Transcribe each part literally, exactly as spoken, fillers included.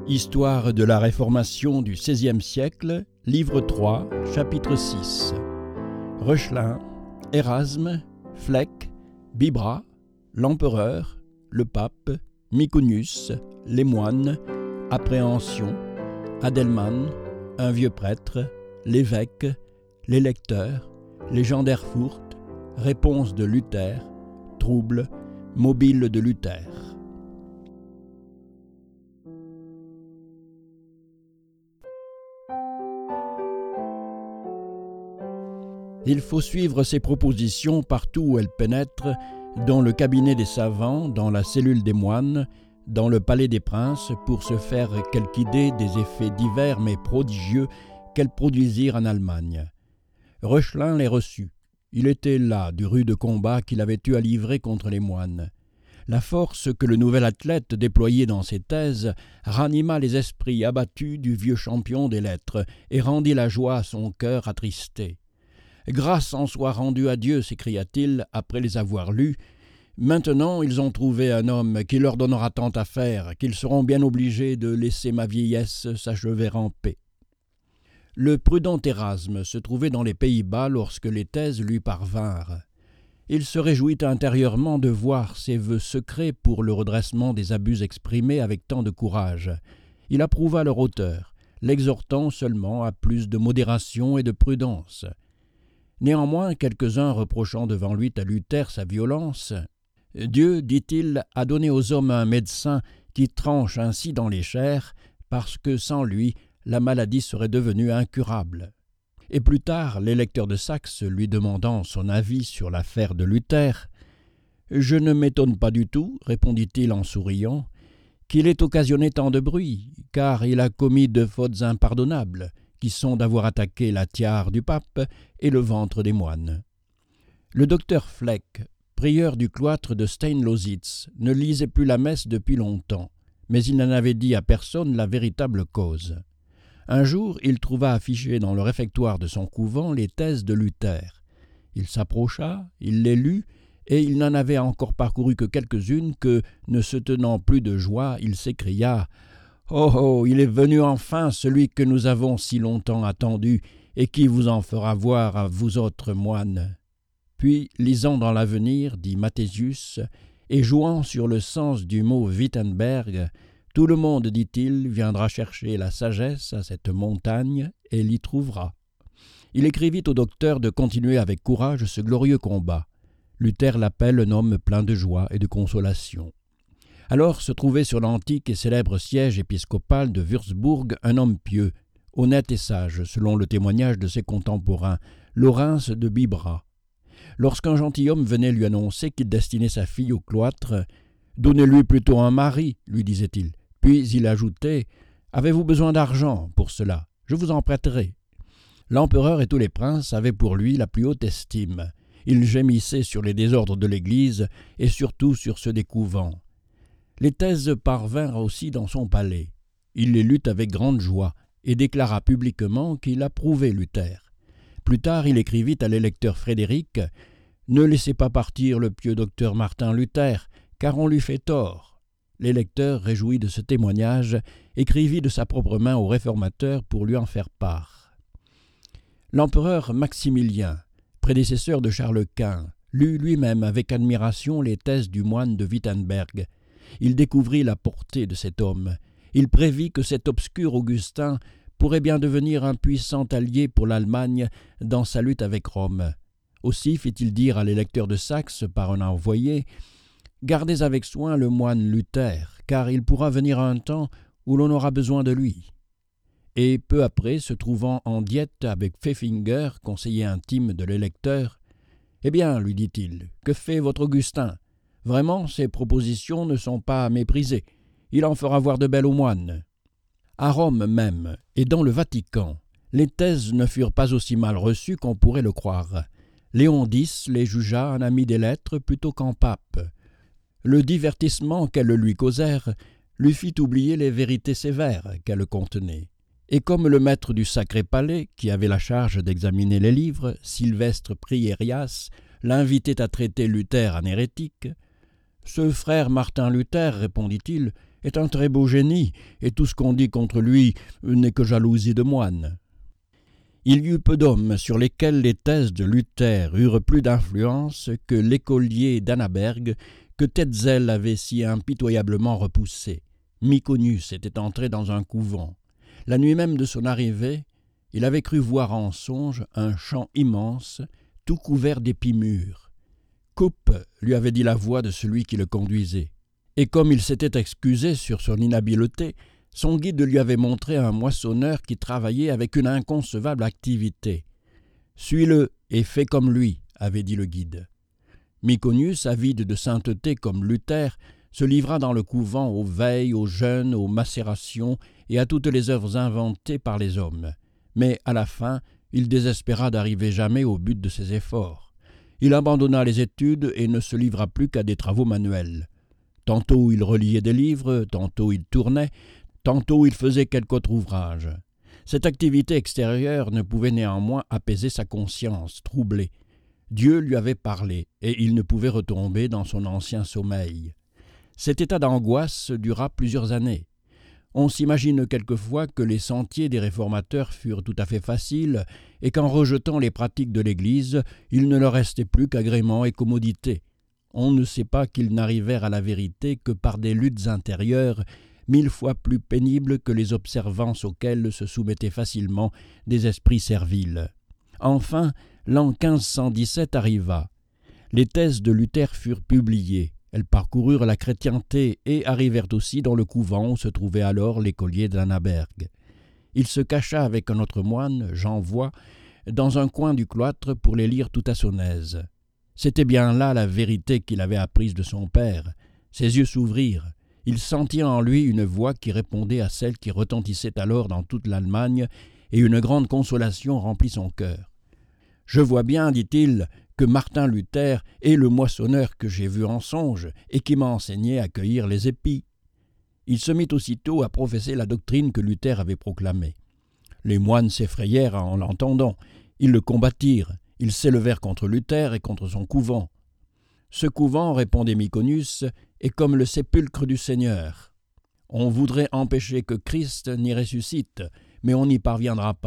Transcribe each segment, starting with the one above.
Histoire de la Réformation du seizième siècle, livre trois, chapitre six. Reuchlin, Érasme, Fleck, Bibra, l'empereur, le pape, Miconius, les moines, appréhension, Adelman, un vieux prêtre, l'évêque, les lecteurs, les gens d'Erfurt, réponse de Luther, trouble, mobile de Luther. Il faut suivre ces propositions partout où elles pénètrent, dans le cabinet des savants, dans la cellule des moines, dans le palais des princes, pour se faire quelque idée des effets divers mais prodigieux qu'elles produisirent en Allemagne. Reuchlin les reçut. Il était là du rude combat qu'il avait eu à livrer contre les moines. La force que le nouvel athlète déployait dans ses thèses ranima les esprits abattus du vieux champion des lettres et rendit la joie à son cœur attristé. « Grâce en soit rendue à Dieu » s'écria-t-il après les avoir lus. « Maintenant ils ont trouvé un homme qui leur donnera tant à faire qu'ils seront bien obligés de laisser ma vieillesse s'achever en paix. » Le prudent Érasme se trouvait dans les Pays-Bas lorsque les thèses lui parvinrent. Il se réjouit intérieurement de voir ses vœux secrets pour le redressement des abus exprimés avec tant de courage. Il approuva leur auteur, l'exhortant seulement à plus de modération et de prudence. Néanmoins, quelques-uns reprochant devant lui à Luther sa violence, « Dieu, dit-il, a donné aux hommes un médecin qui tranche ainsi dans les chairs, parce que sans lui, la maladie serait devenue incurable. » Et plus tard, l'électeur de Saxe lui demandant son avis sur l'affaire de Luther, « Je ne m'étonne pas du tout, répondit-il en souriant, qu'il ait occasionné tant de bruit, car il a commis deux fautes impardonnables, qui sont d'avoir attaqué la tiare du pape et le ventre des moines. » Le docteur Fleck, prieur du cloître de Stein-Lausitz, ne lisait plus la messe depuis longtemps, mais il n'en avait dit à personne la véritable cause. Un jour, il trouva affichées dans le réfectoire de son couvent les thèses de Luther. Il s'approcha, il les lut, et il n'en avait encore parcouru que quelques-unes que, ne se tenant plus de joie, il s'écria « Oh, oh, il est venu enfin celui que nous avons si longtemps attendu et qui vous en fera voir à vous autres moines. » Puis, lisant dans l'avenir, dit Mathésius, et jouant sur le sens du mot Wittenberg, « Tout le monde, dit-il, viendra chercher la sagesse à cette montagne et l'y trouvera. » Il écrivit au docteur de continuer avec courage ce glorieux combat. Luther l'appelle un homme plein de joie et de consolation. Alors se trouvait sur l'antique et célèbre siège épiscopal de Würzburg un homme pieux, honnête et sage, selon le témoignage de ses contemporains, Laurens de Bibra. Lorsqu'un gentilhomme venait lui annoncer qu'il destinait sa fille au cloître, « Donnez-lui plutôt un mari, lui disait-il. » Puis il ajoutait, « Avez-vous besoin d'argent pour cela? Je vous en prêterai. » L'empereur et tous les princes avaient pour lui la plus haute estime. Il gémissait sur les désordres de l'Église et surtout sur ceux des couvents. Les thèses parvinrent aussi dans son palais. Il les lut avec grande joie et déclara publiquement qu'il approuvait Luther. Plus tard, il écrivit à l'électeur Frédéric « Ne laissez pas partir le pieux docteur Martin Luther, car on lui fait tort. » L'électeur, réjoui de ce témoignage, écrivit de sa propre main au réformateur pour lui en faire part. L'empereur Maximilien, prédécesseur de Charles Quint, lut lui-même avec admiration les thèses du moine de Wittenberg. Il découvrit la portée de cet homme. Il prévit que cet obscur Augustin pourrait bien devenir un puissant allié pour l'Allemagne dans sa lutte avec Rome. Aussi fit-il dire à l'électeur de Saxe par un envoyé « Gardez avec soin le moine Luther, car il pourra venir un temps où l'on aura besoin de lui. » Et peu après, se trouvant en diète avec Pfeffinger, conseiller intime de l'électeur, « Eh bien, lui dit-il, que fait votre Augustin ? Vraiment, ses propositions ne sont pas à mépriser. Il en fera voir de belles aux moines. » À Rome même, et dans le Vatican, les thèses ne furent pas aussi mal reçues qu'on pourrait le croire. Léon X les jugea un ami des lettres plutôt qu'en pape. Le divertissement qu'elles lui causèrent lui fit oublier les vérités sévères qu'elles contenaient. Et comme le maître du Sacré Palais, qui avait la charge d'examiner les livres, Sylvestre Prierias, l'invitait à traiter Luther en hérétique, « Ce frère Martin Luther, répondit-il, est un très beau génie, et tout ce qu'on dit contre lui n'est que jalousie de moine. » Il y eut peu d'hommes sur lesquels les thèses de Luther eurent plus d'influence que l'écolier d'Annaberg que Tetzel avait si impitoyablement repoussé. Myconius était entré dans un couvent. La nuit même de son arrivée, il avait cru voir en songe un champ immense, tout couvert d'épis mûrs. Coupe lui avait dit la voix de celui qui le conduisait. Et comme il s'était excusé sur son inhabileté, son guide lui avait montré un moissonneur qui travaillait avec une inconcevable activité. « Suis-le et fais comme lui », avait dit le guide. Myconius, avide de sainteté comme Luther, se livra dans le couvent aux veilles, aux jeûnes, aux macérations et à toutes les œuvres inventées par les hommes. Mais à la fin, il désespéra d'arriver jamais au but de ses efforts. Il abandonna les études et ne se livra plus qu'à des travaux manuels. Tantôt il reliait des livres, tantôt il tournait, tantôt il faisait quelque autre ouvrage. Cette activité extérieure ne pouvait néanmoins apaiser sa conscience troublée. Dieu lui avait parlé, et il ne pouvait retomber dans son ancien sommeil. Cet état d'angoisse dura plusieurs années. On s'imagine quelquefois que les sentiers des réformateurs furent tout à fait faciles, et qu'en rejetant les pratiques de l'Église, il ne leur restait plus qu'agrément et commodité. On ne sait pas qu'ils n'arrivèrent à la vérité que par des luttes intérieures, mille fois plus pénibles que les observances auxquelles se soumettaient facilement des esprits serviles. Enfin, l'an quinze cent dix-sept arriva. Les thèses de Luther furent publiées. Elles parcoururent la chrétienté et arrivèrent aussi dans le couvent où se trouvait alors l'écolier d'Annaberg. Il se cacha avec un autre moine, Jean Voix, dans un coin du cloître pour les lire tout à son aise. C'était bien là la vérité qu'il avait apprise de son père. Ses yeux s'ouvrirent. Il sentit en lui une voix qui répondait à celle qui retentissait alors dans toute l'Allemagne, et une grande consolation remplit son cœur. « Je vois bien, dit-il, que Martin Luther est le moissonneur que j'ai vu en songe et qui m'a enseigné à cueillir les épis. » Il se mit aussitôt à professer la doctrine que Luther avait proclamée. Les moines s'effrayèrent en l'entendant. Ils le combattirent. Ils s'élevèrent contre Luther et contre son couvent. « Ce couvent, répondait Myconius, est comme le sépulcre du Seigneur. On voudrait empêcher que Christ n'y ressuscite, mais on n'y parviendra pas. »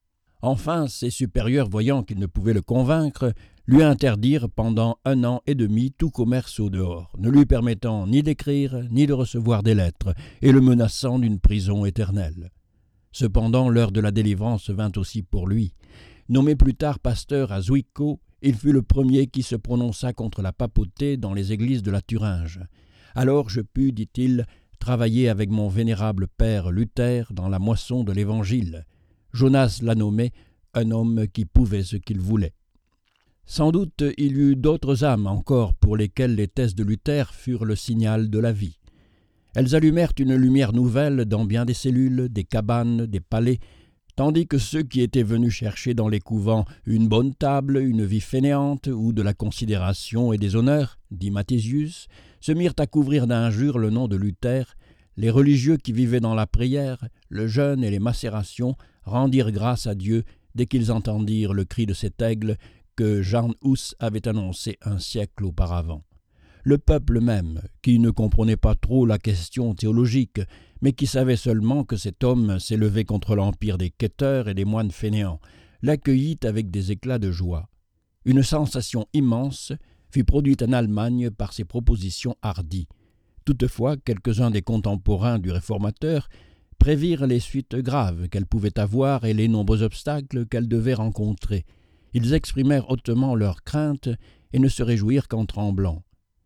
Enfin, ses supérieurs, voyant qu'ils ne pouvaient le convaincre, lui interdirent pendant un an et demi tout commerce au dehors, ne lui permettant ni d'écrire ni de recevoir des lettres, et le menaçant d'une prison éternelle. Cependant, l'heure de la délivrance vint aussi pour lui. Nommé plus tard pasteur à Zwickau, il fut le premier qui se prononça contre la papauté dans les églises de la Thuringe. Alors je pus, dit-il, travailler avec mon vénérable père Luther dans la moisson de l'Évangile. Jonas l'a nommé un homme qui pouvait ce qu'il voulait. Sans doute il y eut d'autres âmes encore pour lesquelles les thèses de Luther furent le signal de la vie. Elles allumèrent une lumière nouvelle dans bien des cellules, des cabanes, des palais, tandis que ceux qui étaient venus chercher dans les couvents une bonne table, une vie fainéante ou de la considération et des honneurs, dit Mathésius, se mirent à couvrir d'injures le nom de Luther. Les religieux qui vivaient dans la prière, le jeûne et les macérations rendirent grâce à Dieu dès qu'ils entendirent le cri de cet aigle que Jan Hus avait annoncé un siècle auparavant. Le peuple même, qui ne comprenait pas trop la question théologique, mais qui savait seulement que cet homme s'élevait contre l'empire des quêteurs et des moines fainéants, l'accueillit avec des éclats de joie. Une sensation immense fut produite en Allemagne par ses propositions hardies. Toutefois, quelques-uns des contemporains du réformateur prévirent les suites graves qu'elle pouvait avoir et les nombreux obstacles qu'elle devait rencontrer. Ils exprimèrent hautement leurs craintes et ne se réjouirent qu'en tremblant.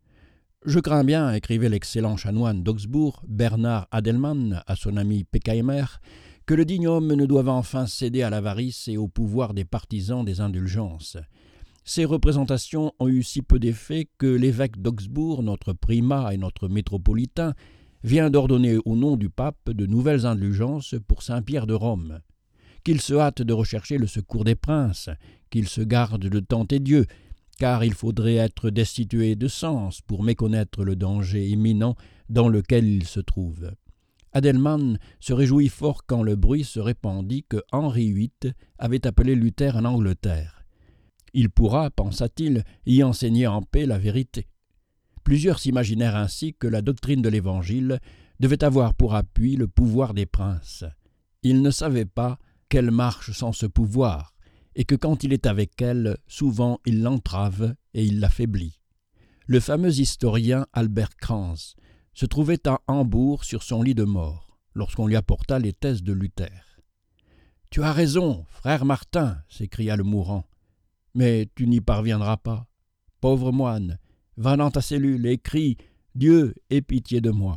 « Je crains bien, écrivait l'excellent chanoine d'Augsbourg, Bernard Adelmann, à son ami Peckheimer, que le digne homme ne doive enfin céder à l'avarice et au pouvoir des partisans des indulgences. Ces représentations ont eu si peu d'effet que l'évêque d'Augsbourg, notre primat et notre métropolitain, vient d'ordonner au nom du pape de nouvelles indulgences pour Saint-Pierre de Rome. Qu'il se hâte de rechercher le secours des princes, qu'il se garde de tenter Dieu, car il faudrait être destitué de sens pour méconnaître le danger imminent dans lequel il se trouve. » Adelmann se réjouit fort quand le bruit se répandit que Henri huit avait appelé Luther en Angleterre. Il pourra, pensa-t-il, y enseigner en paix la vérité. Plusieurs s'imaginèrent ainsi que la doctrine de l'Évangile devait avoir pour appui le pouvoir des princes. Il ne savait pas qu'elle marche sans ce pouvoir, et que quand il est avec elle, souvent il l'entrave et il l'affaiblit. Le fameux historien Albert Kranz se trouvait à Hambourg sur son lit de mort, lorsqu'on lui apporta les thèses de Luther. « Tu as raison, frère Martin, s'écria le mourant, mais tu n'y parviendras pas. Pauvre moine, va dans ta cellule et crie « Dieu, aie pitié de moi ».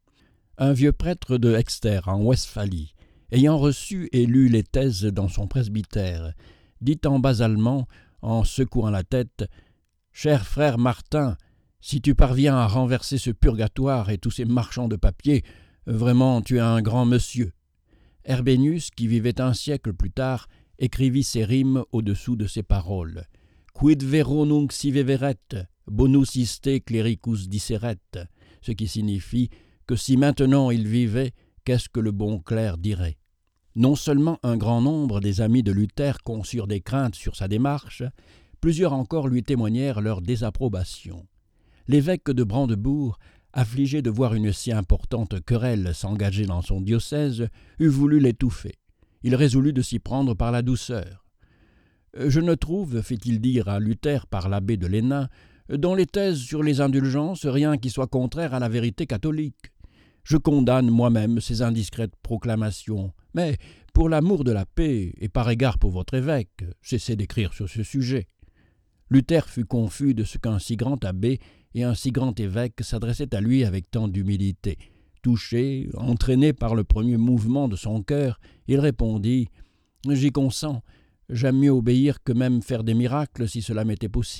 Un vieux prêtre de Exter, en Westphalie, ayant reçu et lu les thèses dans son presbytère, dit en bas allemand, en secouant la tête, « Cher frère Martin, si tu parviens à renverser ce purgatoire et tous ces marchands de papier, vraiment tu es un grand monsieur. » Herbenius, qui vivait un siècle plus tard, écrivit ces rimes au-dessous de ces paroles. « Quid vero nunc sive veret, bonus iste clericus disseret » ce qui signifie que si maintenant il vivait, qu'est-ce que le bon clerc dirait? Non seulement un grand nombre des amis de Luther conçurent des craintes sur sa démarche, plusieurs encore lui témoignèrent leur désapprobation. L'évêque de Brandebourg, affligé de voir une si importante querelle s'engager dans son diocèse, eût voulu l'étouffer. Il résolut de s'y prendre par la douceur. « Je ne trouve, fit-il dire à Luther par l'abbé de Lesnain, dans les thèses sur les indulgences rien qui soit contraire à la vérité catholique. Je condamne moi-même ces indiscrètes proclamations, mais pour l'amour de la paix et par égard pour votre évêque, cessez d'écrire sur ce sujet. » Luther fut confus de ce qu'un si grand abbé et un si grand évêque s'adressaient à lui avec tant d'humilité. Touché, entraîné par le premier mouvement de son cœur, il répondit « J'y consens, j'aime mieux obéir que même faire des miracles si cela m'était possible. »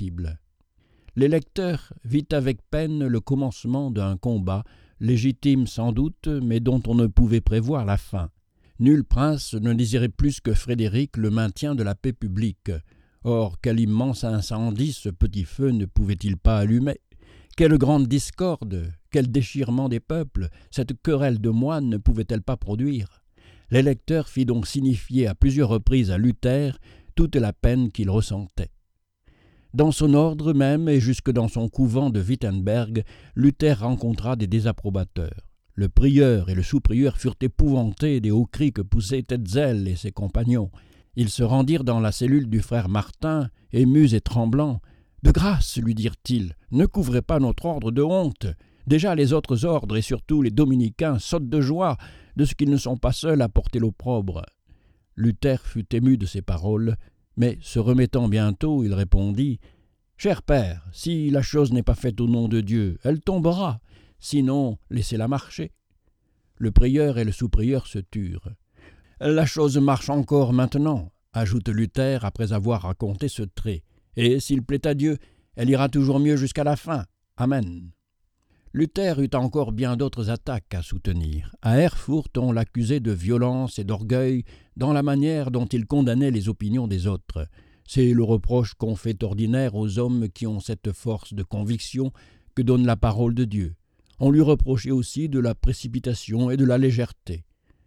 L'électeur vit avec peine le commencement d'un combat, légitime sans doute, mais dont on ne pouvait prévoir la fin. Nul prince ne désirait plus que Frédéric le maintien de la paix publique. Or, quel immense incendie ce petit feu ne pouvait-il pas allumer? Quelle grande discorde, quel déchirement des peuples, cette querelle de moines ne pouvait-elle pas produire? L'électeur fit donc signifier à plusieurs reprises à Luther toute la peine qu'il ressentait. Dans son ordre même et jusque dans son couvent de Wittenberg, Luther rencontra des désapprobateurs. Le prieur et le sous-prieur furent épouvantés des hauts cris que poussaient Tetzel et ses compagnons. Ils se rendirent dans la cellule du frère Martin, émus et tremblants. « De grâce, lui dirent-ils, ne couvrez pas notre ordre de honte. Déjà les autres ordres et surtout les dominicains sautent de joie de ce qu'ils ne sont pas seuls à porter l'opprobre. » Luther fut ému de ces paroles, mais se remettant bientôt, il répondit « Cher père, si la chose n'est pas faite au nom de Dieu, elle tombera, sinon laissez-la marcher. » Le prieur et le sous-prieur se turent. « La chose marche encore maintenant, » ajoute Luther après avoir raconté ce trait, « et s'il plaît à Dieu, elle ira toujours mieux jusqu'à la fin. Amen. » Luther eut encore bien d'autres attaques à soutenir. À Erfurt, on l'accusait de violence et d'orgueil dans la manière dont il condamnait les opinions des autres. C'est le reproche qu'on fait ordinaire aux hommes qui ont cette force de conviction que donne la parole de Dieu. On lui reprochait aussi de la précipitation et de la légèreté.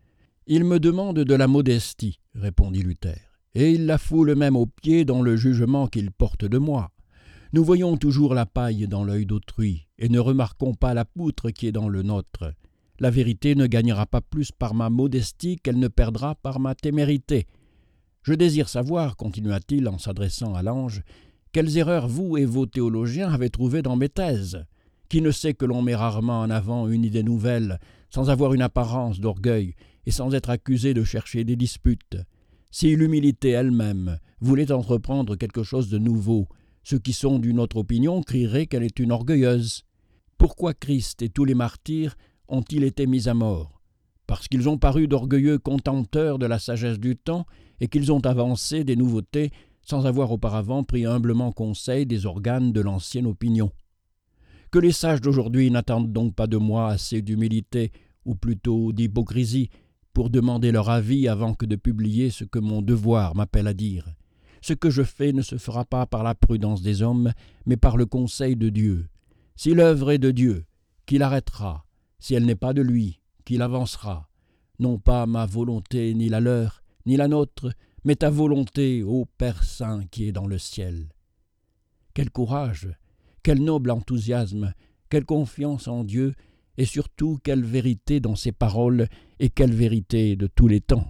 « Il me demande de la modestie, » répondit Luther, « et il la foule même aux pieds dans le jugement qu'il porte de moi. Nous voyons toujours la paille dans l'œil d'autrui, et ne remarquons pas la poutre qui est dans le nôtre. La vérité ne gagnera pas plus par ma modestie qu'elle ne perdra par ma témérité. Je désire savoir, continua-t-il en s'adressant à l'ange, quelles erreurs vous et vos théologiens avez trouvées dans mes thèses. Qui ne sait que l'on met rarement en avant une idée nouvelle, sans avoir une apparence d'orgueil et sans être accusé de chercher des disputes. Si l'humilité elle-même voulait entreprendre quelque chose de nouveau, ceux qui sont d'une autre opinion crieraient qu'elle est une orgueilleuse. Pourquoi Christ et tous les martyrs ont-ils été mis à mort? Parce qu'ils ont paru d'orgueilleux contempteurs de la sagesse du temps et qu'ils ont avancé des nouveautés sans avoir auparavant pris humblement conseil des organes de l'ancienne opinion. Que les sages d'aujourd'hui n'attendent donc pas de moi assez d'humilité, ou plutôt d'hypocrisie, pour demander leur avis avant que de publier ce que mon devoir m'appelle à dire. Ce que je fais ne se fera pas par la prudence des hommes, mais par le conseil de Dieu. Si l'œuvre est de Dieu, qui l'arrêtera? Si elle n'est pas de lui, qui l'avancera? Non pas ma volonté, ni la leur, ni la nôtre, mais ta volonté, ô Père Saint qui est dans le ciel. Quel courage, quel noble enthousiasme, quelle confiance en Dieu et surtout quelle vérité dans ses paroles et quelle vérité de tous les temps.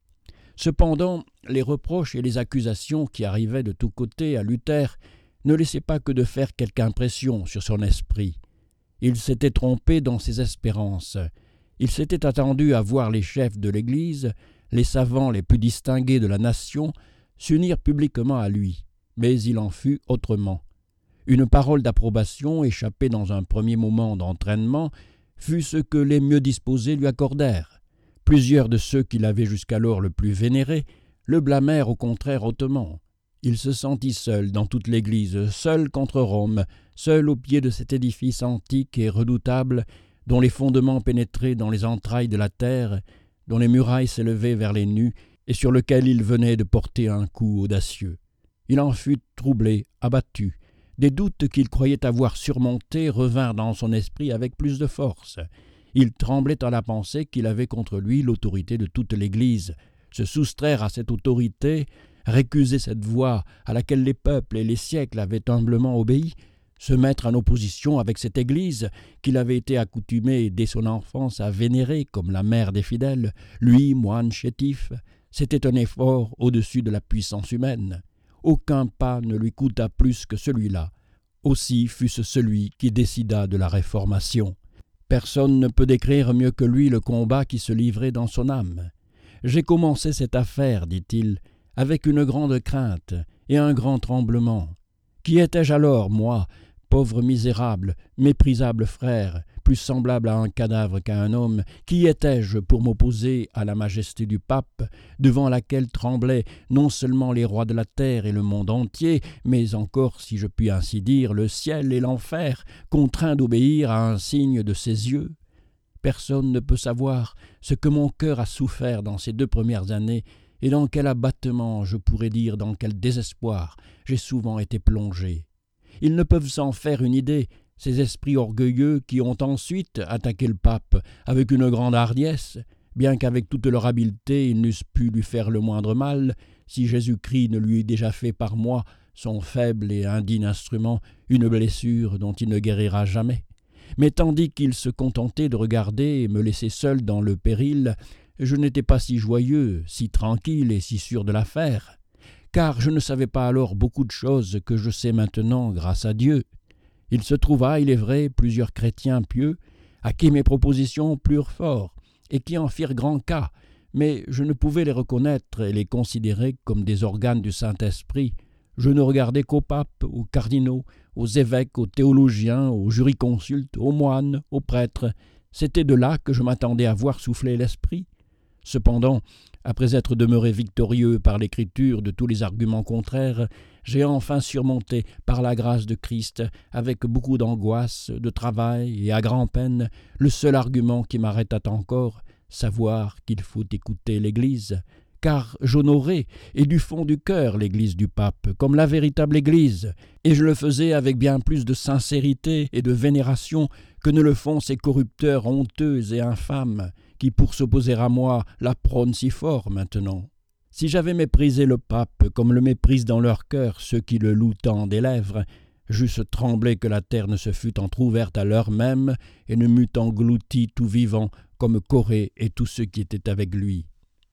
Cependant, les reproches et les accusations qui arrivaient de tous côtés à Luther ne laissaient pas que de faire quelque impression sur son esprit. Il s'était trompé dans ses espérances. Il s'était attendu à voir les chefs de l'Église, les savants les plus distingués de la nation, s'unir publiquement à lui, mais il en fut autrement. Une parole d'approbation, échappée dans un premier moment d'entraînement, fut ce que les mieux disposés lui accordèrent. Plusieurs de ceux qui l'avaient jusqu'alors le plus vénéré le blâmèrent au contraire hautement. Il se sentit seul dans toute l'Église, seul contre Rome, seul au pied de cet édifice antique et redoutable, dont les fondements pénétraient dans les entrailles de la terre, dont les murailles s'élevaient vers les nues, et sur lequel il venait de porter un coup audacieux. Il en fut troublé, abattu. Des doutes qu'il croyait avoir surmontés revinrent dans son esprit avec plus de force. Il tremblait à la pensée qu'il avait contre lui l'autorité de toute l'Église. Se soustraire à cette autorité, récuser cette voix à laquelle les peuples et les siècles avaient humblement obéi, se mettre en opposition avec cette Église qu'il avait été accoutumé dès son enfance à vénérer comme la mère des fidèles, lui, moine chétif, c'était un effort au-dessus de la puissance humaine. Aucun pas ne lui coûta plus que celui-là. Aussi fut-ce celui qui décida de la réformation. Personne ne peut décrire mieux que lui le combat qui se livrait dans son âme. « J'ai commencé cette affaire, dit-il, avec une grande crainte et un grand tremblement. Qui étais-je alors, moi, pauvre misérable, méprisable frère, plus semblable à un cadavre qu'à un homme, qui étais-je pour m'opposer à la majesté du pape, devant laquelle tremblaient non seulement les rois de la terre et le monde entier, mais encore, si je puis ainsi dire, le ciel et l'enfer, contraints d'obéir à un signe de ses yeux? Personne ne peut savoir ce que mon cœur a souffert dans ces deux premières années, et dans quel abattement, je pourrais dire, dans quel désespoir, j'ai souvent été plongé. Ils ne peuvent s'en faire une idée, ces esprits orgueilleux qui ont ensuite attaqué le pape avec une grande hardiesse, bien qu'avec toute leur habileté ils n'eussent pu lui faire le moindre mal, si Jésus-Christ ne lui eût déjà fait par moi, son faible et indigne instrument, une blessure dont il ne guérira jamais. Mais tandis qu'ils se contentaient de regarder et me laisser seul dans le péril, je n'étais pas si joyeux, si tranquille et si sûr de l'affaire, car je ne savais pas alors beaucoup de choses que je sais maintenant grâce à Dieu. Il se trouva, il est vrai, plusieurs chrétiens pieux, à qui mes propositions plurent fort, et qui en firent grand cas, mais je ne pouvais les reconnaître et les considérer comme des organes du Saint-Esprit. Je ne regardais qu'aux papes, aux cardinaux, aux évêques, aux théologiens, aux jurisconsultes, aux moines, aux prêtres. C'était de là que je m'attendais à voir souffler l'Esprit. Cependant, après être demeuré victorieux par l'écriture de tous les arguments contraires, j'ai enfin surmonté, par la grâce de Christ, avec beaucoup d'angoisse, de travail et à grand-peine, le seul argument qui m'arrêta encore, savoir qu'il faut écouter l'Église, car j'honorais, et du fond du cœur, l'Église du pape, comme la véritable Église, et je le faisais avec bien plus de sincérité et de vénération que ne le font ces corrupteurs honteux et infâmes, qui, pour s'opposer à moi, la prônent si fort maintenant. Si j'avais méprisé le pape comme le méprisent dans leur cœur ceux qui le louent tant des lèvres, j'eusse tremblé que la terre ne se fût entr'ouverte à l'heure même et ne m'eût englouti tout vivant comme Corée et tous ceux qui étaient avec lui.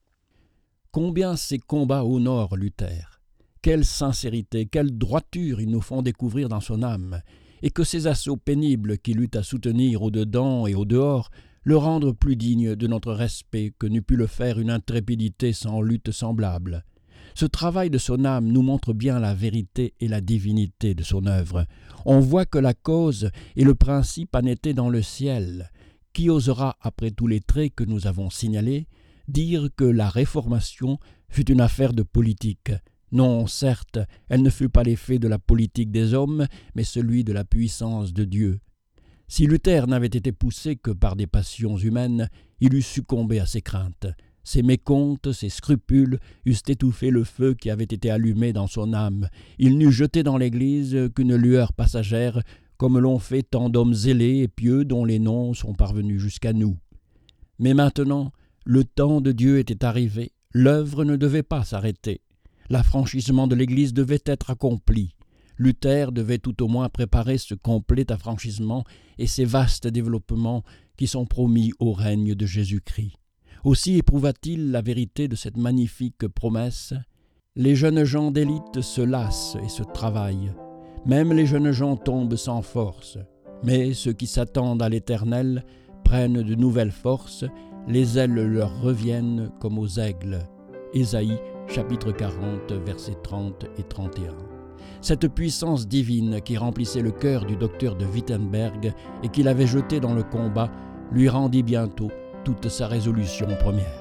Combien ces combats honorent Luther! Quelle sincérité, quelle droiture ils nous font découvrir dans son âme, et que ces assauts pénibles qu'il eut à soutenir au-dedans et au-dehors le rendre plus digne de notre respect que n'eût pu le faire une intrépidité sans lutte semblable. Ce travail de son âme nous montre bien la vérité et la divinité de son œuvre. On voit que la cause et le principe en étaient dans le ciel. Qui osera, après tous les traits que nous avons signalés, dire que la Réformation fut une affaire de politique? Non, certes, elle ne fut pas l'effet de la politique des hommes, mais celui de la puissance de Dieu. Si Luther n'avait été poussé que par des passions humaines, il eût succombé à ses craintes. Ses mécomptes, ses scrupules eussent étouffé le feu qui avait été allumé dans son âme. Il n'eût jeté dans l'Église qu'une lueur passagère, comme l'ont fait tant d'hommes zélés et pieux dont les noms sont parvenus jusqu'à nous. Mais maintenant, le temps de Dieu était arrivé, l'œuvre ne devait pas s'arrêter. L'affranchissement de l'Église devait être accompli. Luther devait tout au moins préparer ce complet affranchissement et ces vastes développements qui sont promis au règne de Jésus-Christ. Aussi éprouva-t-il la vérité de cette magnifique promesse. Les jeunes gens d'élite se lassent et se travaillent. Même les jeunes gens tombent sans force. Mais ceux qui s'attendent à l'Éternel prennent de nouvelles forces, les ailes leur reviennent comme aux aigles. Ésaïe, chapitre quarante, versets trente et trente et un. Cette puissance divine qui remplissait le cœur du docteur de Wittenberg et qui l'avait jeté dans le combat lui rendit bientôt toute sa résolution première.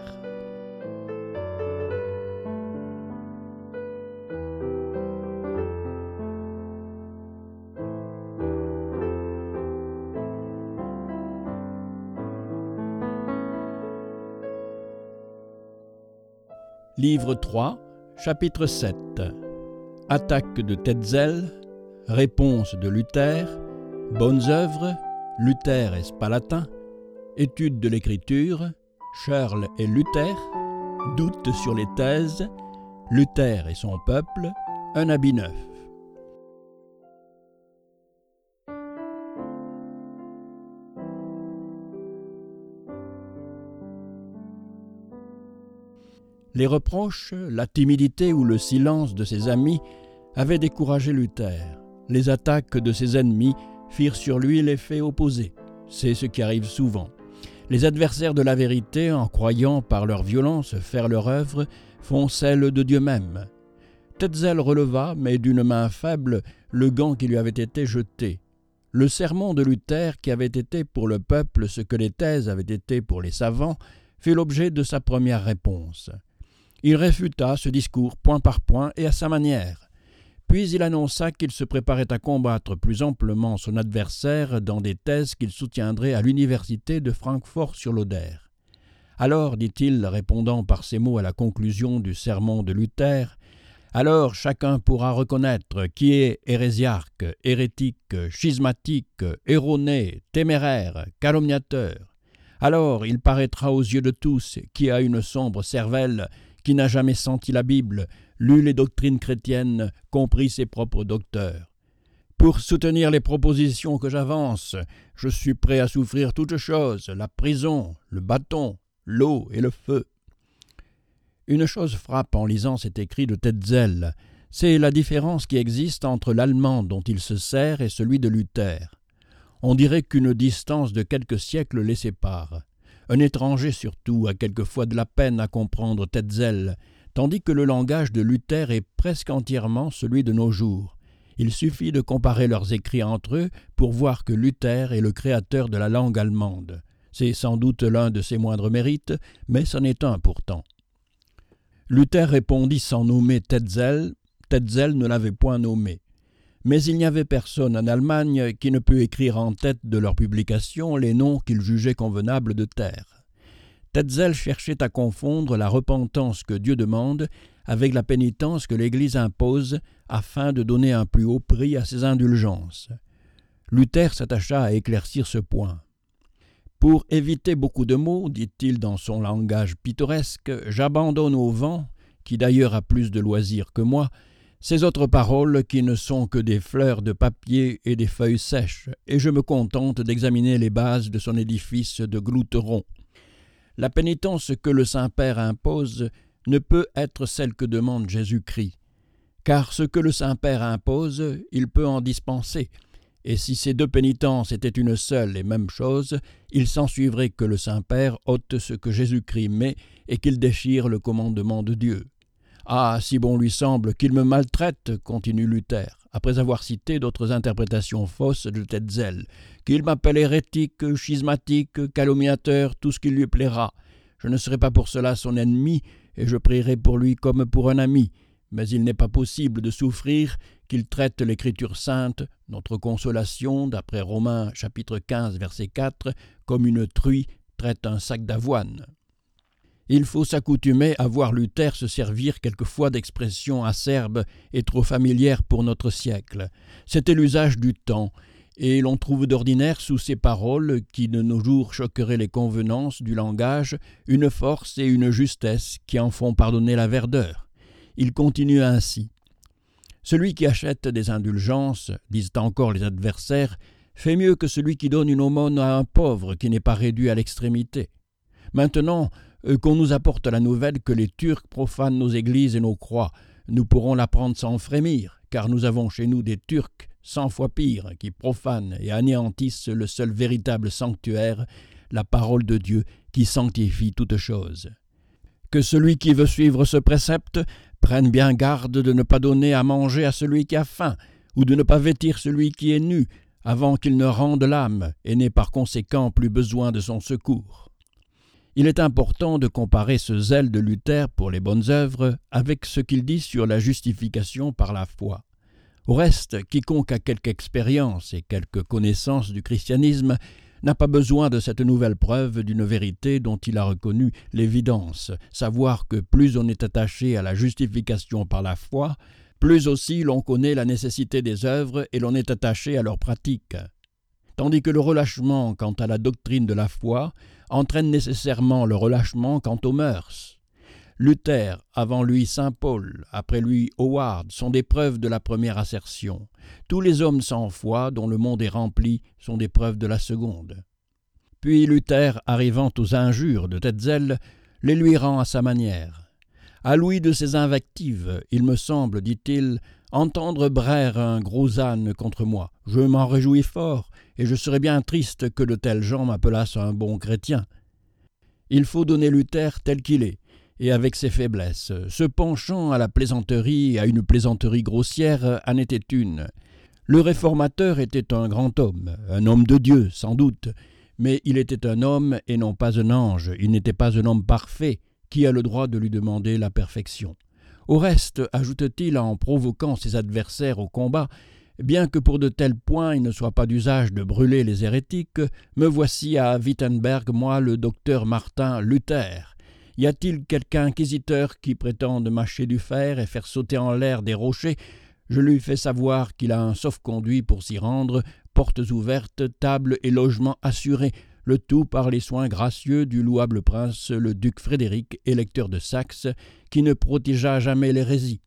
Livre trois, chapitre sept. Attaque de Tetzel, réponse de Luther, bonnes œuvres, Luther et Spalatin, étude de l'écriture, Charles et Luther, doute sur les thèses, Luther et son peuple, un habit neuf. Les reproches, la timidité ou le silence de ses amis avaient découragé Luther. Les attaques de ses ennemis firent sur lui l'effet opposé. C'est ce qui arrive souvent. Les adversaires de la vérité, en croyant par leur violence faire leur œuvre, font celle de Dieu même. Tetzel releva, mais d'une main faible, le gant qui lui avait été jeté. Le sermon de Luther, qui avait été pour le peuple ce que les thèses avaient été pour les savants, fut l'objet de sa première réponse. Il réfuta ce discours point par point et à sa manière. Puis il annonça qu'il se préparait à combattre plus amplement son adversaire dans des thèses qu'il soutiendrait à l'université de Francfort-sur-l'Oder. Alors, dit-il, répondant par ces mots à la conclusion du sermon de Luther, « Alors chacun pourra reconnaître qui est hérésiarque, hérétique, schismatique, erroné, téméraire, calomniateur. Alors il paraîtra aux yeux de tous qui a une sombre cervelle, qui n'a jamais senti la Bible, lu les doctrines chrétiennes, compris ses propres docteurs. Pour soutenir les propositions que j'avance, je suis prêt à souffrir toutes choses, la prison, le bâton, l'eau et le feu. » Une chose frappe en lisant cet écrit de Tetzel, c'est la différence qui existe entre l'allemand dont il se sert et celui de Luther. On dirait qu'une distance de quelques siècles les sépare. Un étranger surtout a quelquefois de la peine à comprendre Tetzel, tandis que le langage de Luther est presque entièrement celui de nos jours. Il suffit de comparer leurs écrits entre eux pour voir que Luther est le créateur de la langue allemande. C'est sans doute l'un de ses moindres mérites, mais c'en est un pourtant. Luther répondit sans nommer Tetzel. Tetzel ne l'avait point nommé. Mais il n'y avait personne en Allemagne qui ne put écrire en tête de leur publication les noms qu'il jugeait convenables de taire. Tetzel cherchait à confondre la repentance que Dieu demande avec la pénitence que l'Église impose afin de donner un plus haut prix à ses indulgences. Luther s'attacha à éclaircir ce point. « Pour éviter beaucoup de mots, dit-il dans son langage pittoresque, j'abandonne au vent, qui d'ailleurs a plus de loisirs que moi, ces autres paroles qui ne sont que des fleurs de papier et des feuilles sèches, et je me contente d'examiner les bases de son édifice de glouteron. La pénitence que le Saint-Père impose ne peut être celle que demande Jésus-Christ, car ce que le Saint-Père impose, il peut en dispenser, et si ces deux pénitences étaient une seule et même chose, il s'ensuivrait que le Saint-Père ôte ce que Jésus-Christ met et qu'il déchire le commandement de Dieu. Ah, si bon lui semble qu'il me maltraite, continue Luther, après avoir cité d'autres interprétations fausses de Tetzel, qu'il m'appelle hérétique, schismatique, calomniateur, tout ce qui lui plaira. Je ne serai pas pour cela son ennemi, et je prierai pour lui comme pour un ami, mais il n'est pas possible de souffrir qu'il traite l'Écriture sainte, notre consolation, d'après Romains chapitre quinze, verset quatre, comme une truie traite un sac d'avoine. Il faut s'accoutumer à voir Luther se servir quelquefois d'expressions acerbes et trop familières pour notre siècle. C'était l'usage du temps, et l'on trouve d'ordinaire sous ces paroles, qui de nos jours choqueraient les convenances du langage, une force et une justesse qui en font pardonner la verdeur. Il continue ainsi. Celui qui achète des indulgences, disent encore les adversaires, fait mieux que celui qui donne une aumône à un pauvre qui n'est pas réduit à l'extrémité. Maintenant euh, qu'on nous apporte la nouvelle que les Turcs profanent nos églises et nos croix, nous pourrons la prendre sans frémir, car nous avons chez nous des Turcs cent fois pires qui profanent et anéantissent le seul véritable sanctuaire, la parole de Dieu qui sanctifie toutes choses. Que celui qui veut suivre ce précepte prenne bien garde de ne pas donner à manger à celui qui a faim, ou de ne pas vêtir celui qui est nu, avant qu'il ne rende l'âme et n'ait par conséquent plus besoin de son secours. Il est important de comparer ce zèle de Luther pour les bonnes œuvres avec ce qu'il dit sur la justification par la foi. Au reste, quiconque a quelque expérience et quelque connaissance du christianisme n'a pas besoin de cette nouvelle preuve d'une vérité dont il a reconnu l'évidence, savoir que plus on est attaché à la justification par la foi, plus aussi l'on connaît la nécessité des œuvres et l'on est attaché à leur pratique. Tandis que le relâchement quant à la doctrine de la foi entraîne nécessairement le relâchement quant aux mœurs. Luther, avant lui saint Paul, après lui Howard, sont des preuves de la première assertion. Tous les hommes sans foi dont le monde est rempli sont des preuves de la seconde. Puis Luther, arrivant aux injures de Tetzel, les lui rend à sa manière. À l'ouïe de ces invectives, il me semble, dit-il, entendre braire un gros âne contre moi. Je m'en réjouis fort, et je serais bien triste que de tels gens m'appelassent un bon chrétien. Il faut donner Luther tel qu'il est, et avec ses faiblesses. Ce penchant à la plaisanterie, à une plaisanterie grossière, en était une. Le réformateur était un grand homme, un homme de Dieu, sans doute, mais il était un homme et non pas un ange, il n'était pas un homme parfait, qui a le droit de lui demander la perfection. Au reste, ajoute-t-il en provoquant ses adversaires au combat, bien que pour de tels points il ne soit pas d'usage de brûler les hérétiques, me voici à Wittenberg, moi le docteur Martin Luther. Y a-t-il quelque inquisiteur qui prétende mâcher du fer et faire sauter en l'air des rochers? Je lui fais savoir qu'il a un sauf-conduit pour s'y rendre, portes ouvertes, table et logement assurés, le tout par les soins gracieux du louable prince, le duc Frédéric, électeur de Saxe, qui ne protégea jamais l'hérésie.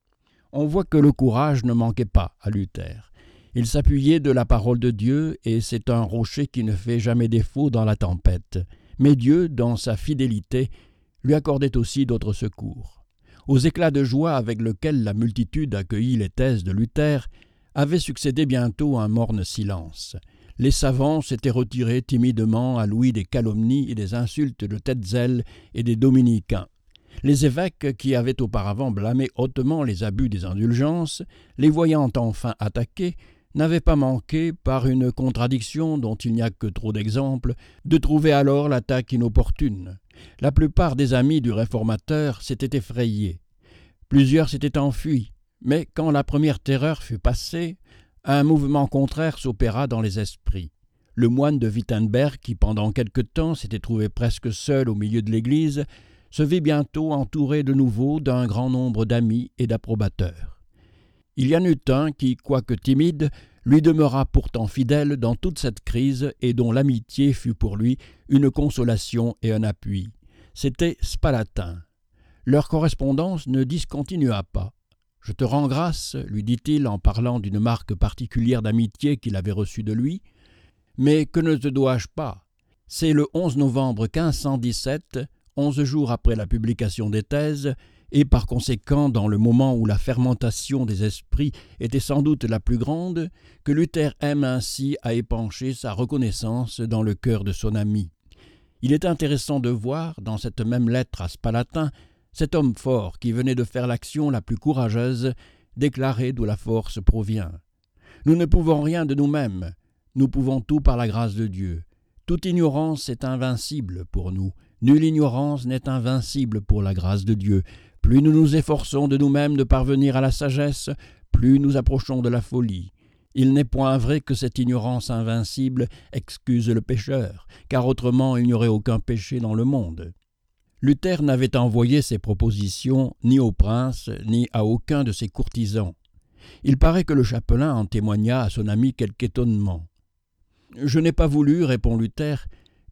On voit que le courage ne manquait pas à Luther. Il s'appuyait de la parole de Dieu, et c'est un rocher qui ne fait jamais défaut dans la tempête. Mais Dieu, dans sa fidélité, lui accordait aussi d'autres secours. Aux éclats de joie avec lesquels la multitude accueillit les thèses de Luther, avait succédé bientôt un morne silence. Les savants s'étaient retirés timidement à l'ouïe des calomnies et des insultes de Tetzel et des dominicains. Les évêques, qui avaient auparavant blâmé hautement les abus des indulgences, les voyant enfin attaqués, n'avaient pas manqué, par une contradiction dont il n'y a que trop d'exemples, de trouver alors l'attaque inopportune. La plupart des amis du réformateur s'étaient effrayés. Plusieurs s'étaient enfuis, mais quand la première terreur fut passée, un mouvement contraire s'opéra dans les esprits. Le moine de Wittenberg, qui pendant quelque temps s'était trouvé presque seul au milieu de l'Église, se vit bientôt entouré de nouveau d'un grand nombre d'amis et d'approbateurs. Il y en eut un qui, quoique timide, lui demeura pourtant fidèle dans toute cette crise et dont l'amitié fut pour lui une consolation et un appui. C'était Spalatin. Leur correspondance ne discontinua pas. « Je te rends grâce, lui dit-il en parlant d'une marque particulière d'amitié qu'il avait reçue de lui, mais que ne te dois-je pas? C'est le onze novembre quinze cent dix-sept, onze jours après la publication des thèses, et par conséquent dans le moment où la fermentation des esprits était sans doute la plus grande, que Luther aime ainsi à épancher sa reconnaissance dans le cœur de son ami. Il est intéressant de voir, dans cette même lettre à Spalatin, cet homme fort qui venait de faire l'action la plus courageuse, déclarer d'où la force provient. Nous ne pouvons rien de nous-mêmes, nous pouvons tout par la grâce de Dieu. Toute ignorance est invincible pour nous, nulle ignorance n'est invincible pour la grâce de Dieu. Plus nous nous efforçons de nous-mêmes de parvenir à la sagesse, plus nous approchons de la folie. Il n'est point vrai que cette ignorance invincible excuse le pécheur, car autrement il n'y aurait aucun péché dans le monde. Luther n'avait envoyé ses propositions ni au prince, ni à aucun de ses courtisans. Il paraît que le chapelain en témoigna à son ami quelque étonnement. « Je n'ai pas voulu, répond Luther,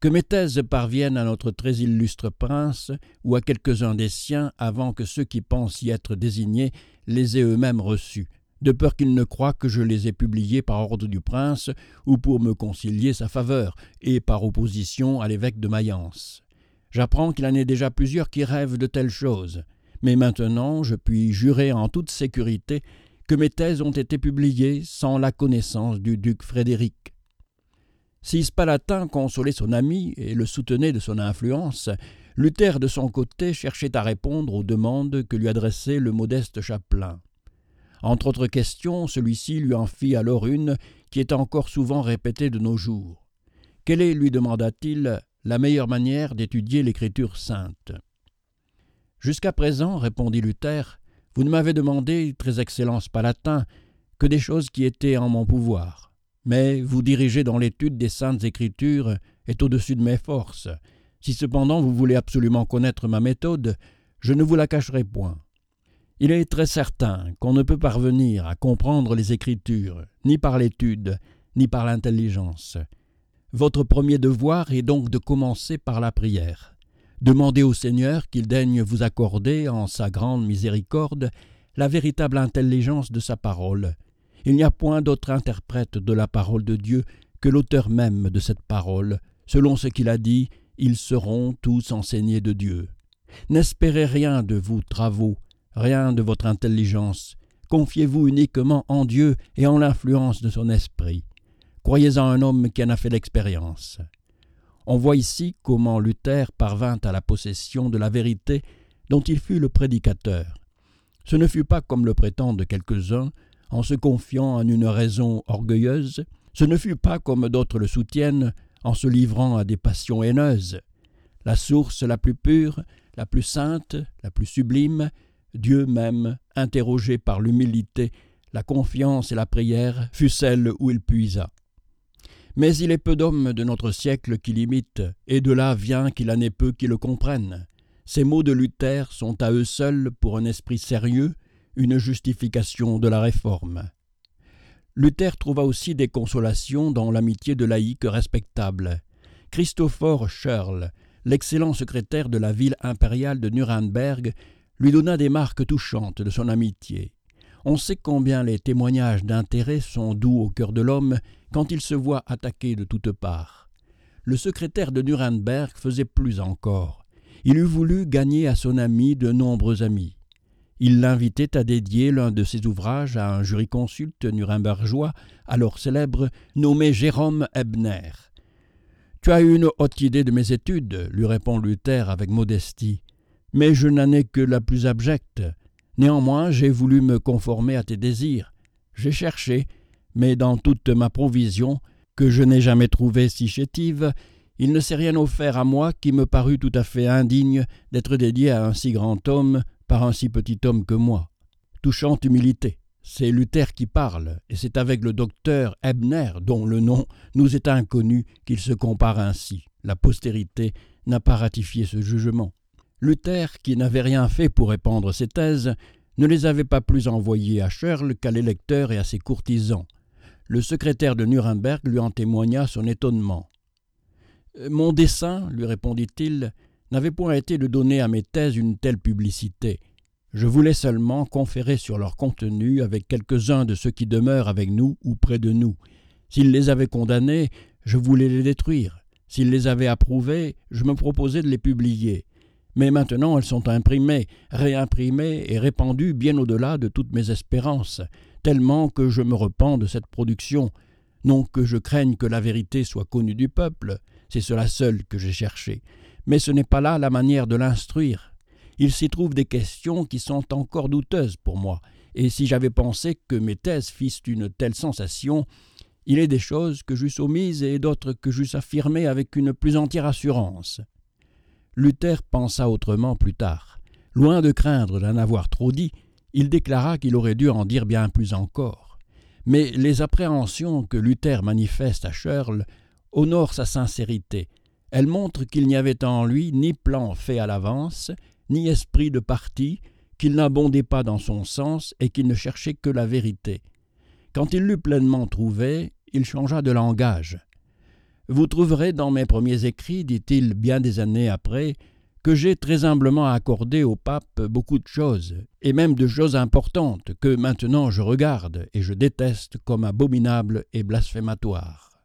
Que mes thèses parviennent à notre très illustre prince ou à quelques-uns des siens avant que ceux qui pensent y être désignés les aient eux-mêmes reçues, de peur qu'ils ne croient que je les ai publiées par ordre du prince ou pour me concilier sa faveur et par opposition à l'évêque de Mayence. J'apprends qu'il en est déjà plusieurs qui rêvent de telles choses, mais maintenant je puis jurer en toute sécurité que mes thèses ont été publiées sans la connaissance du duc Frédéric. Si Spalatin consolait son ami et le soutenait de son influence, Luther de son côté cherchait à répondre aux demandes que lui adressait le modeste chapelain. Entre autres questions, celui-ci lui en fit alors une qui est encore souvent répétée de nos jours. Quelle est, lui demanda-t-il, la meilleure manière d'étudier l'Écriture sainte ? Jusqu'à présent, répondit Luther, vous ne m'avez demandé, très excellent Spalatin, que des choses qui étaient en mon pouvoir. Mais vous diriger dans l'étude des Saintes Écritures est au-dessus de mes forces. Si cependant vous voulez absolument connaître ma méthode, je ne vous la cacherai point. Il est très certain qu'on ne peut parvenir à comprendre les Écritures, ni par l'étude, ni par l'intelligence. Votre premier devoir est donc de commencer par la prière. Demandez au Seigneur qu'il daigne vous accorder, en sa grande miséricorde, la véritable intelligence de sa parole. Il n'y a point d'autre interprète de la parole de Dieu que l'auteur même de cette parole. Selon ce qu'il a dit, ils seront tous enseignés de Dieu. N'espérez rien de vos travaux, rien de votre intelligence. Confiez-vous uniquement en Dieu et en l'influence de son esprit. Croyez en un homme qui en a fait l'expérience. On voit ici comment Luther parvint à la possession de la vérité dont il fut le prédicateur. Ce ne fut pas comme le prétendent quelques-uns, en se confiant en une raison orgueilleuse, ce ne fut pas comme d'autres le soutiennent, en se livrant à des passions haineuses. La source la plus pure, la plus sainte, la plus sublime, Dieu même, interrogé par l'humilité, la confiance et la prière, fut celle où il puisa. Mais il est peu d'hommes de notre siècle qui l'imitent, et de là vient qu'il en est peu qui le comprennent. Ces mots de Luther sont à eux seuls, pour un esprit sérieux, une justification de la réforme. Luther trouva aussi des consolations dans l'amitié de laïcs respectables. Christopher Schorl, l'excellent secrétaire de la ville impériale de Nuremberg, lui donna des marques touchantes de son amitié. On sait combien les témoignages d'intérêt sont doux au cœur de l'homme quand il se voit attaqué de toutes parts. Le secrétaire de Nuremberg faisait plus encore. Il eût voulu gagner à son ami de nombreux amis. Il l'invitait à dédier l'un de ses ouvrages à un jurisconsulte nurembergeois, alors célèbre, nommé Jérôme Ebner. « Tu as eu une haute idée de mes études, lui répond Luther avec modestie, mais je n'en ai que la plus abjecte. Néanmoins, j'ai voulu me conformer à tes désirs. J'ai cherché, mais dans toute ma provision, que je n'ai jamais trouvée si chétive, il ne s'est rien offert à moi qui me parut tout à fait indigne d'être dédié à un si grand homme par un si petit homme que moi. Touchante humilité. C'est Luther qui parle, et c'est avec le docteur Ebner, dont le nom nous est inconnu, qu'il se compare ainsi. La postérité n'a pas ratifié ce jugement. Luther, qui n'avait rien fait pour répandre ses thèses, ne les avait pas plus envoyées à Schorl qu'à l'électeur et à ses courtisans. Le secrétaire de Nuremberg lui en témoigna son étonnement. « Mon dessein, lui répondit-il, n'avait point été de donner à mes thèses une telle publicité. Je voulais seulement conférer sur leur contenu avec quelques-uns de ceux qui demeurent avec nous ou près de nous. S'ils les avaient condamnés, je voulais les détruire. S'ils les avaient approuvés, je me proposais de les publier. Mais maintenant elles sont imprimées, réimprimées et répandues bien au-delà de toutes mes espérances, tellement que je me repens de cette production. Non que je craigne que la vérité soit connue du peuple, c'est cela seul que j'ai cherché. Mais ce n'est pas là la manière de l'instruire. Il s'y trouve des questions qui sont encore douteuses pour moi, et si j'avais pensé que mes thèses fissent une telle sensation, il est des choses que j'eusse omises et d'autres que j'eusse affirmées avec une plus entière assurance. » Luther pensa autrement plus tard. Loin de craindre d'en avoir trop dit, il déclara qu'il aurait dû en dire bien plus encore. Mais les appréhensions que Luther manifeste à Schorl honorent sa sincérité. Elles montrent qu'il n'y avait en lui ni plan fait à l'avance, ni esprit de parti, qu'il n'abondait pas dans son sens et qu'il ne cherchait que la vérité. Quand il l'eut pleinement trouvée, il changea de langage. Vous trouverez dans mes premiers écrits, dit-il bien des années après, que j'ai très humblement accordé au pape beaucoup de choses, et même de choses importantes que maintenant je regarde et je déteste comme abominables et blasphématoires.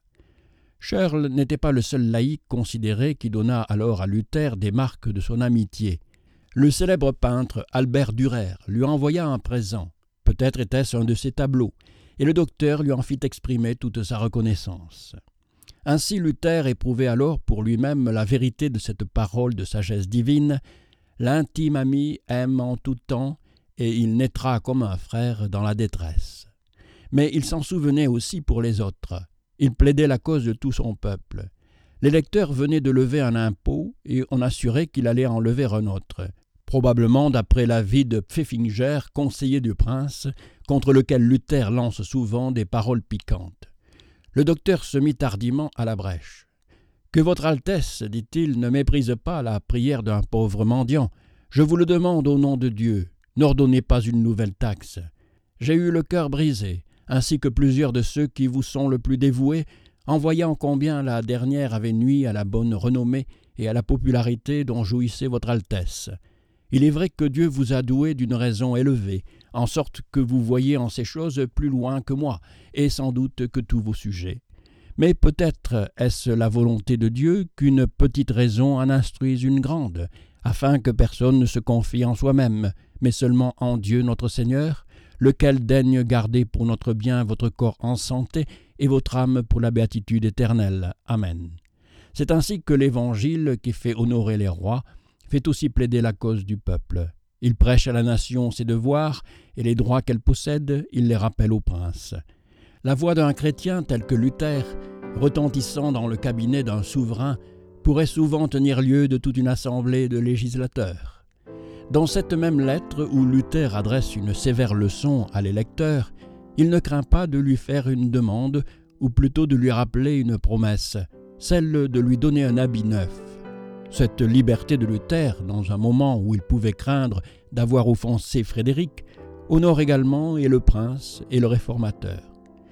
Schorl n'était pas le seul laïc considéré qui donna alors à Luther des marques de son amitié. Le célèbre peintre Albert Dürer lui envoya un présent, peut-être était-ce un de ses tableaux, et le docteur lui en fit exprimer toute sa reconnaissance. Ainsi Luther éprouvait alors pour lui-même la vérité de cette parole de sagesse divine. L'intime ami aime en tout temps, et il naîtra comme un frère dans la détresse. Mais il s'en souvenait aussi pour les autres. Il plaidait la cause de tout son peuple. L'électeur venait de lever un impôt, et on assurait qu'il allait en lever un autre, probablement d'après l'avis de Pfeffinger, conseiller du prince, contre lequel Luther lance souvent des paroles piquantes. Le docteur se mit hardiment à la brèche. « Que votre Altesse, dit-il, ne méprise pas la prière d'un pauvre mendiant. Je vous le demande au nom de Dieu, n'ordonnez pas une nouvelle taxe. J'ai eu le cœur brisé, ainsi que plusieurs de ceux qui vous sont le plus dévoués, en voyant combien la dernière avait nui à la bonne renommée et à la popularité dont jouissait votre Altesse. Il est vrai que Dieu vous a doué d'une raison élevée, en sorte que vous voyez en ces choses plus loin que moi, et sans doute que tous vos sujets. Mais peut-être est-ce la volonté de Dieu qu'une petite raison en instruise une grande, afin que personne ne se confie en soi-même, mais seulement en Dieu notre Seigneur, lequel daigne garder pour notre bien votre corps en santé et votre âme pour la béatitude éternelle. Amen. C'est ainsi que l'Évangile, qui fait honorer les rois, fait aussi plaider la cause du peuple. Il prêche à la nation ses devoirs et les droits qu'elle possède, il les rappelle au prince. La voix d'un chrétien tel que Luther, retentissant dans le cabinet d'un souverain, pourrait souvent tenir lieu de toute une assemblée de législateurs. Dans cette même lettre où Luther adresse une sévère leçon à l'électeur, il ne craint pas de lui faire une demande, ou plutôt de lui rappeler une promesse, celle de lui donner un habit neuf. Cette liberté de Luther, dans un moment où il pouvait craindre d'avoir offensé Frédéric, honore également et le prince et le réformateur.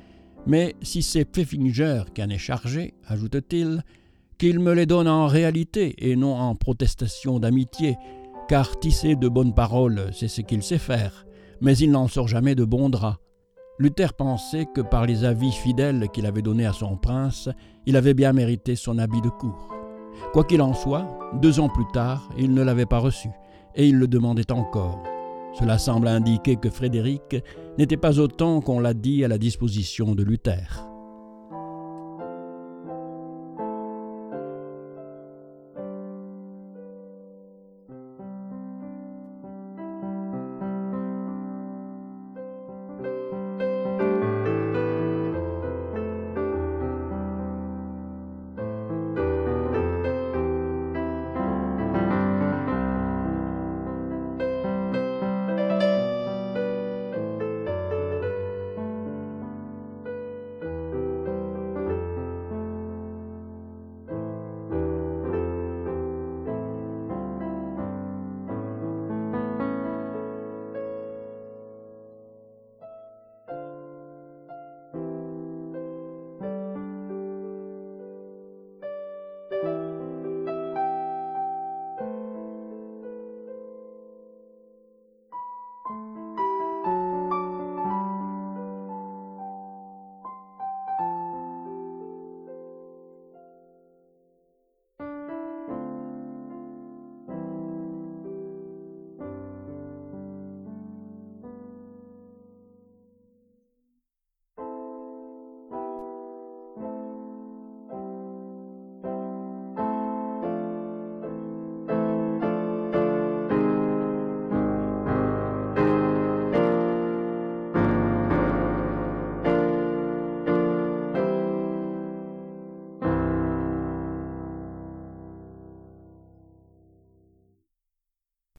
Mais si c'est Pfeffinger qui en est chargé, ajoute-t-il, qu'il me les donne en réalité et non en protestation d'amitié, car tisser de bonnes paroles, c'est ce qu'il sait faire, mais il n'en sort jamais de bons draps. Luther pensait que par les avis fidèles qu'il avait donnés à son prince, il avait bien mérité son habit de cour. Quoi qu'il en soit, deux ans plus tard, il ne l'avait pas reçu, et il le demandait encore. Cela semble indiquer que Frédéric n'était pas autant qu'on l'a dit à la disposition de Luther.